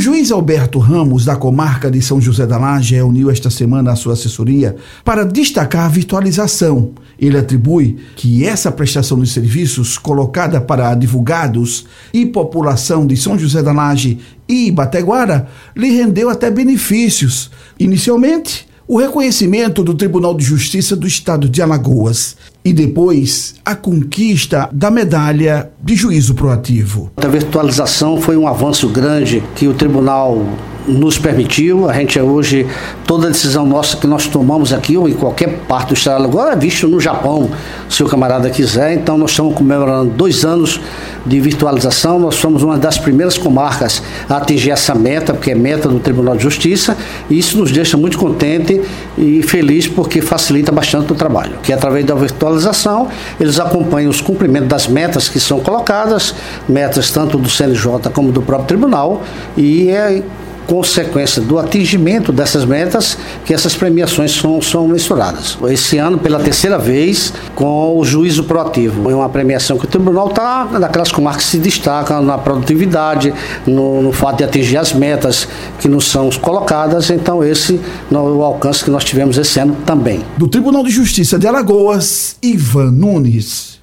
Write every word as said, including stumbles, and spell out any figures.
juiz Alberto Ramos, da comarca de São José da Laje, reuniu esta semana a sua assessoria para destacar a virtualização. Ele atribui que essa prestação de serviços colocada para advogados e população de São José da Laje e Ibateguara lhe rendeu até benefícios. Inicialmente, o reconhecimento do Tribunal de Justiça do Estado de Alagoas e depois a conquista da medalha de juízo proativo. A virtualização foi um avanço grande que o tribunal nos permitiu. A gente hoje, toda decisão nossa que nós tomamos aqui ou em qualquer parte do estado de Alagoas é visto no Japão, se o camarada quiser. Então nós estamos comemorando dois anos de virtualização. Nós somos uma das primeiras comarcas a atingir essa meta, porque é meta do Tribunal de Justiça, e isso nos deixa muito contente e feliz porque facilita bastante o trabalho, que através da virtualização eles acompanham os cumprimentos das metas que são colocadas, metas tanto do C N J como do próprio tribunal, e é consequência do atingimento dessas metas que essas premiações são, são mensuradas. Esse ano, pela terceira vez, com o juízo proativo. É uma premiação que o tribunal está naquelas comarcas que se destacam na produtividade, no, no fato de atingir as metas que nos são colocadas. Então esse é o alcance que nós tivemos esse ano também. Do Tribunal de Justiça de Alagoas, Ivan Nunes.